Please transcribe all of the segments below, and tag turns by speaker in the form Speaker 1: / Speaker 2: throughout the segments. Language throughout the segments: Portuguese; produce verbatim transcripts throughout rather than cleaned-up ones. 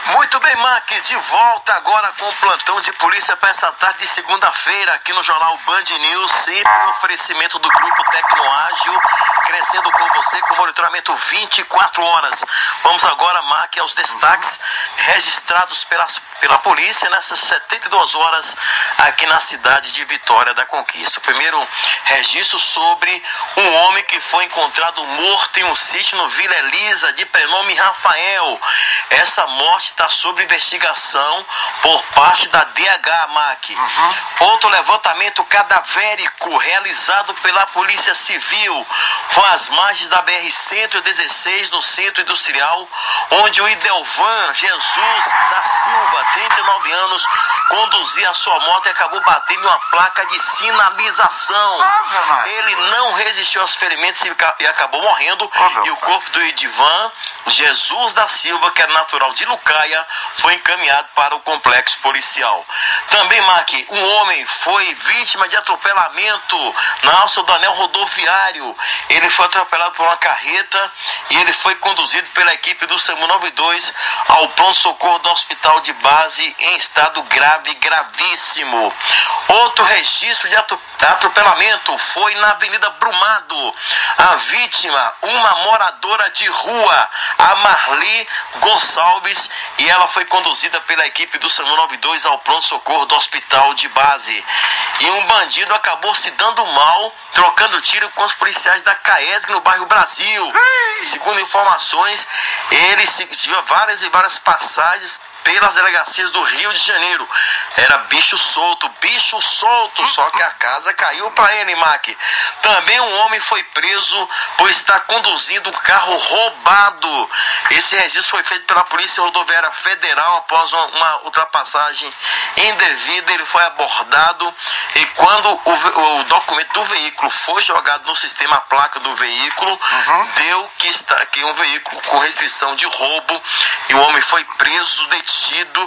Speaker 1: Muito bem, Mac, de volta agora com o plantão de polícia para essa tarde de segunda-feira aqui no jornal Band News, sempre um oferecimento do Grupo Tecnoágil, crescendo com você com monitoramento vinte e quatro horas. Vamos agora, Mac, aos destaques registrados pela, pela polícia nessas setenta e duas horas aqui na cidade de Vitória da Conquista. O primeiro registro sobre um homem que foi encontrado morto em um sítio no Vila Elisa, de prenome Rafael. Essa morte está sob investigação por parte da D H, Mac. Uhum. Outro levantamento cadavérico realizado pela Polícia Civil foi às margens da B R cento e dezesseis, no Centro Industrial, onde o Idelvan Jesus da Silva, trinta e nove anos, conduzia a sua moto e acabou batendo em uma placa de sinalização. Ah, ele não resistiu aos ferimentos e acabou morrendo. Oh, e o corpo do Idelvan Jesus da Silva, que era natural de Lucaia, foi encaminhado para o complexo policial. Também, Mark, um homem foi vítima de atropelamento na alça do anel rodoviário. Ele foi atropelado por uma carreta e ele foi conduzido pela equipe do SAMU noventa e dois ao pronto-socorro do hospital de base em estado grave, gravíssimo. Outro registro de atropelamento foi na Avenida Brumado. A vítima, uma moradora de rua, a Marli Gonçalves, e ela foi conduzida pela equipe do SAMU noventa e dois ao pronto-socorro do hospital de base. E um bandido acabou se dando mal, trocando tiro com os policiais da CAESG no bairro Brasil. Segundo informações, ele tinha várias e várias passagens pelas delegacias do Rio de Janeiro. Era bicho solto, bicho solto, só que a casa caiu para ele, Mac. Também um homem foi preso por estar conduzindo um carro roubado. Esse registro foi feito pela Polícia Rodoviária Federal após uma, uma ultrapassagem indevida. Ele foi abordado e quando o, o documento do veículo foi jogado no sistema placa do veículo, uhum. deu que, está, que um veículo com restrição de roubo, e o homem foi preso, detido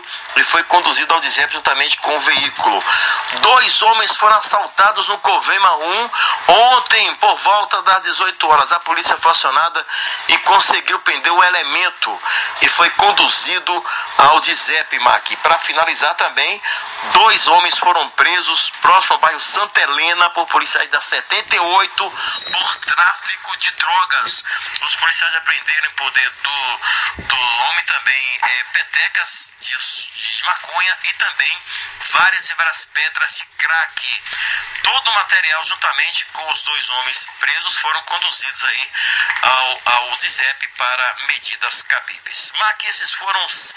Speaker 1: e foi conduzido ao DISEP juntamente com o veículo. Dois homens foram assaltados no Covema um ontem por volta das dezoito horas. A polícia foi acionada e conseguiu prender o elemento e foi conduzido ao DISEP, Mac. Para finalizar também, dois homens foram presos próximo ao bairro Santa Helena por policiais da setenta e oito por tráfico de drogas. Os policiais apreenderam em poder do, do homem também é, petecas de, de maconha e também várias e várias pedras de crack. Todo o material, juntamente com os dois homens presos, foram conduzidos aí ao, ao DISEP para medidas cabíveis. Mas esses foram os